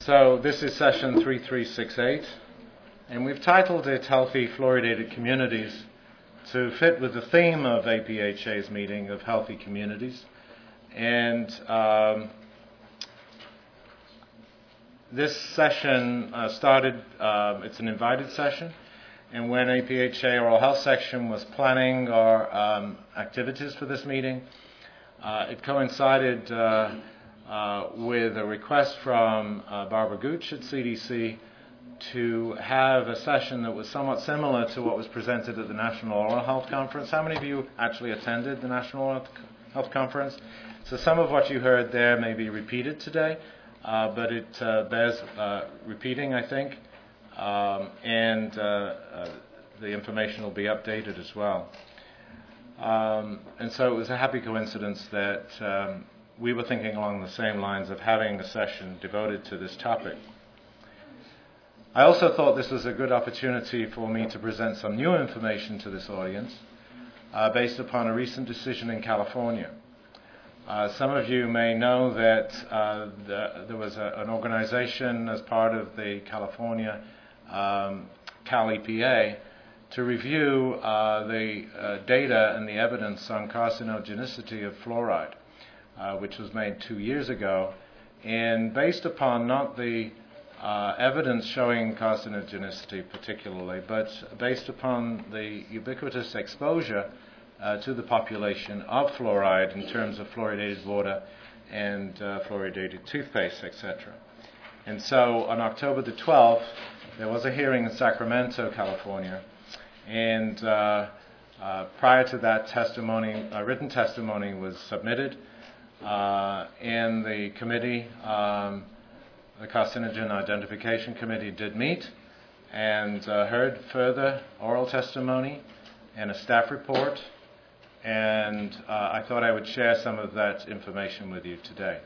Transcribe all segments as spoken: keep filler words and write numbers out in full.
So this is session three three six eight, and we've titled it Healthy Fluoridated Communities to fit with the theme of A P H A's meeting of Healthy Communities. And um, this session uh, started, uh, it's an invited session, and when A P H A Oral Health Section was planning our um, activities for this meeting, uh, it coincided uh, uh, with a request from uh, Barbara Gooch at C D C to have a session that was somewhat similar to what was presented at the National Oral Health Conference. How many of you actually attended the National Oral Health Conference? So some of what you heard there may be repeated today, uh, but it uh, bears uh, repeating, I think, um, and uh, uh, the information will be updated as well. Um, and so it was a happy coincidence that um, we were thinking along the same lines of having a session devoted to this topic. I also thought this was a good opportunity for me to present some new information to this audience uh, based upon a recent decision in California. Uh, some of you may know that uh, the, there was a, an organization as part of the California um, Cal E P A to review uh, the uh, data and the evidence on carcinogenicity of fluoride, uh, which was made two years ago, and based upon not the Uh, evidence showing carcinogenicity particularly, but based upon the ubiquitous exposure uh, to the population of fluoride in terms of fluoridated water and uh, fluoridated toothpaste, et cetera. And so on October the twelfth, there was a hearing in Sacramento, California, and uh, uh, prior to that testimony, a written testimony was submitted, uh, and the committee um, The Carcinogen Identification Committee did meet and uh, heard further oral testimony and a staff report, and uh, I thought I would share some of that information with you today.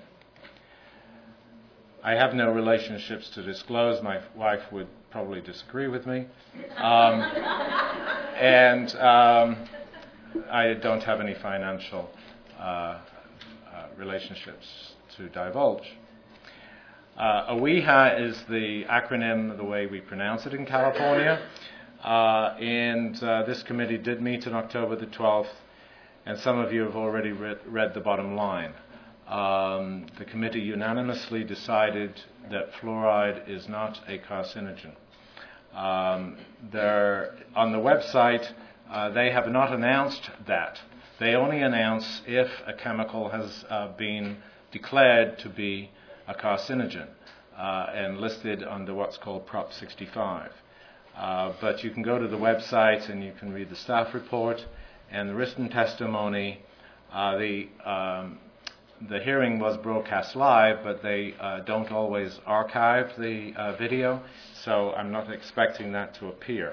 I have no relationships to disclose. My wife would probably disagree with me. Um, and um, I don't have any financial uh, uh, relationships to divulge. Uh, OIHA is the acronym, the way we pronounce it in California, uh, and uh, this committee did meet on October the twelfth, and some of you have already read, read the bottom line. Um, the committee unanimously decided that fluoride is not a carcinogen. Um, on the website, uh, they have not announced that. They only announce if a chemical has uh, been declared to be a carcinogen uh, and listed under what's called Prop sixty-five. Uh, but you can go to the website and you can read the staff report and the written testimony. Uh, the um, the hearing was broadcast live, but they uh, don't always archive the uh, video, so I'm not expecting that to appear.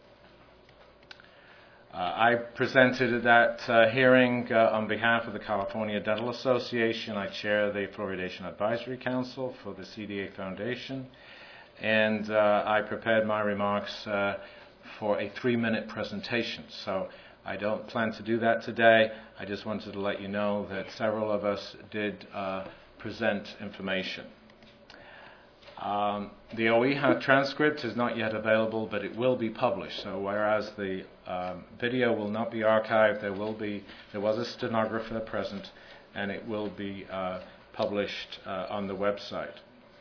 Uh, I presented at that uh, hearing uh, on behalf of the California Dental Association. I chair the Fluoridation Advisory Council for the C D A Foundation, and uh, I prepared my remarks uh, for a three-minute presentation. So I don't plan to do that today. I just wanted to let you know that several of us did uh, present information. Um, the OIHA transcript is not yet available, but it will be published. So whereas the um, video will not be archived, there will be there was a stenographer present, and it will be uh, published uh, on the website.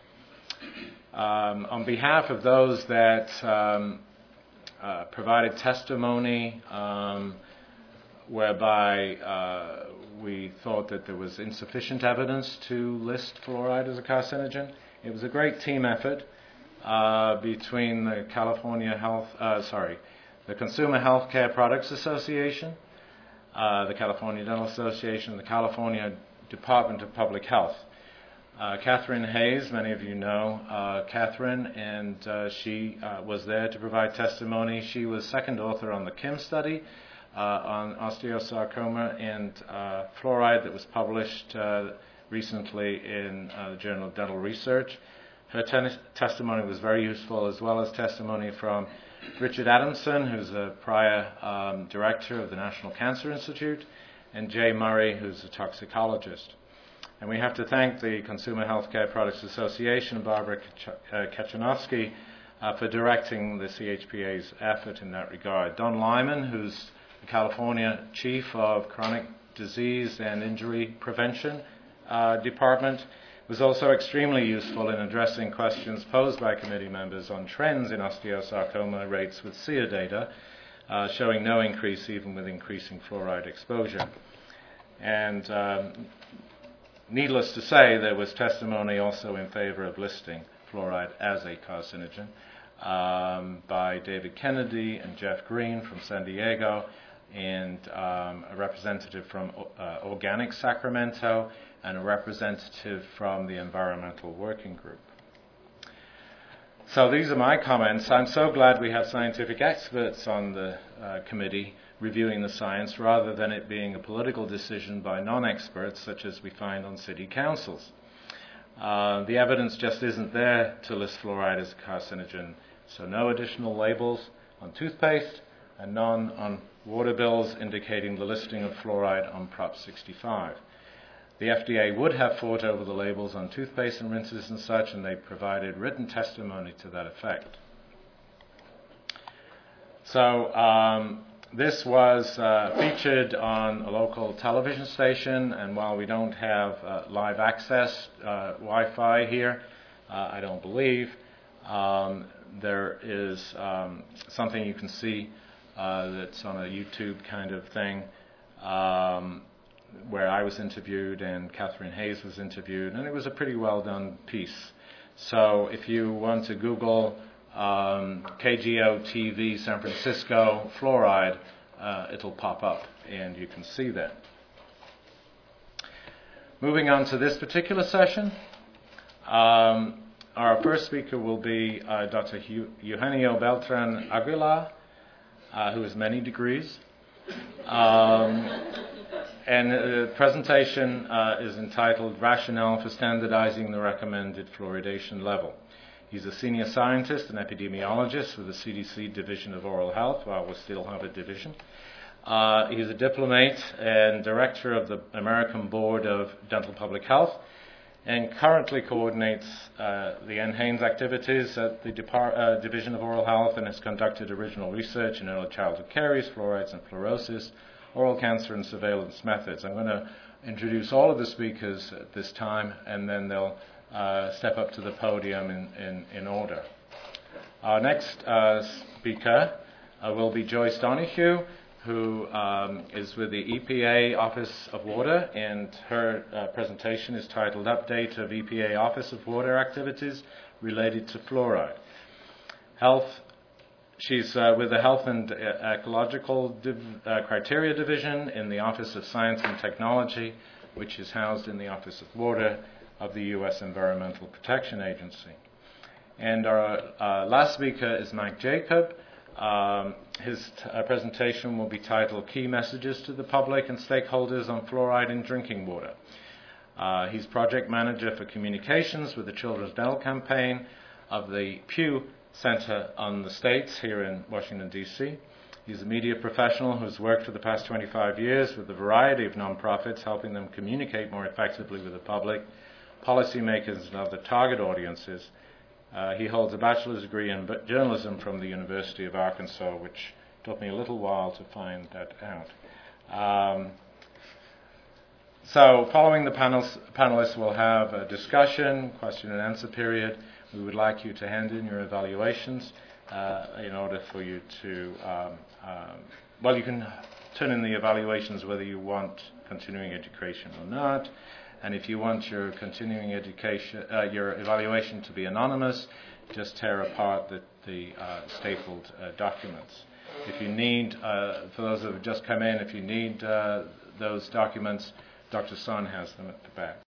Um, on behalf of those that um, uh, provided testimony, um, whereby uh, we thought that there was insufficient evidence to list fluoride as a carcinogen, it was a great team effort uh, between the California Health, uh, sorry, the Consumer Healthcare Products Association, uh, the California Dental Association, the California Department of Public Health. Uh, Catherine Hayes, many of you know uh, Catherine, and uh, she uh, was there to provide testimony. She was second author on the Kim study uh, on osteosarcoma and uh, fluoride that was published uh, recently in uh, the Journal of Dental Research. Her ten- testimony was very useful, as well as testimony from Richard Adamson, who's a prior um, director of the National Cancer Institute, and Jay Murray, who's a toxicologist. And we have to thank the Consumer Healthcare Products Association, Barbara Kachanovsky, uh, for directing the C H P A's effort in that regard. Don Lyman, who's the California Chief of Chronic Disease and Injury Prevention uh, Department, was also extremely useful in addressing questions posed by committee members on trends in osteosarcoma rates with S E E R data, uh, showing no increase even with increasing fluoride exposure. And um, needless to say, there was testimony also in favor of listing fluoride as a carcinogen um, by David Kennedy and Jeff Green from San Diego, and um, a representative from uh, Organic Sacramento, and a representative from the Environmental Working Group. So these are my comments. I'm so glad we have scientific experts on the uh, committee reviewing the science, rather than it being a political decision by non-experts such as we find on city councils. Uh, the evidence just isn't there to list fluoride as a carcinogen, so no additional labels on toothpaste and none on water bills indicating the listing of fluoride on Prop sixty-five. The F D A would have fought over the labels on toothpaste and rinses and such, and they provided written testimony to that effect. So um, this was uh, featured on a local television station, and while we don't have uh, live access uh, Wi-Fi here, uh, I don't believe, um, there is um, something you can see uh, that's on a YouTube kind of thing, um, where I was interviewed and Catherine Hayes was interviewed, and it was a pretty well done piece. So if you want to Google um, K G O T V San Francisco fluoride, uh, it'll pop up and you can see that. Moving on to this particular session, um, our first speaker will be uh, Doctor Eugenio Beltran Aguilar, uh, who has many degrees. Um, And the presentation uh, is entitled Rationale for Standardizing the Recommended Fluoridation Level. He's a senior scientist and epidemiologist with the C D C Division of Oral Health, while we still have a division. Uh, he's a diplomate and director of the American Board of Dental Public Health, and currently coordinates uh, the N. Haynes activities at the Depart- uh, Division of Oral Health, and has conducted original research in early childhood caries, fluorides and fluorosis, oral cancer and surveillance methods. I'm going to introduce all of the speakers at this time, and then they'll uh, step up to the podium in, in, in order. Our next uh, speaker uh, will be Joyce Donohue, who um, is with the E P A Office of Water, and her uh, presentation is titled Update of E P A Office of Water Activities Related to Fluoride. Health She's uh, with the Health and Ecological Div- uh, Criteria Division in the Office of Science and Technology, which is housed in the Office of Water of the U S Environmental Protection Agency. And our uh, last speaker is Mike Jacob. Um, his t- uh, presentation will be titled Key Messages to the Public and Stakeholders on Fluoride in Drinking Water. Uh, he's project manager for communications with the Children's Dental Campaign of the Pew Center on the States here in Washington, D C He's a media professional who's worked for the past twenty-five years with a variety of nonprofits, helping them communicate more effectively with the public, policymakers, and other target audiences. Uh, he holds a bachelor's degree in journalism from the University of Arkansas, which took me a little while to find that out. Um, so following the panels, panelists will have a discussion, question and answer period. We would like you to hand in your evaluations uh, in order for you to, um, um, well, you can turn in the evaluations whether you want continuing education or not. And if you want your continuing education, uh, your evaluation to be anonymous, just tear apart the, the uh, stapled uh, documents. If you need, uh, for those who have just come in, if you need uh, those documents, Doctor Son has them at the back.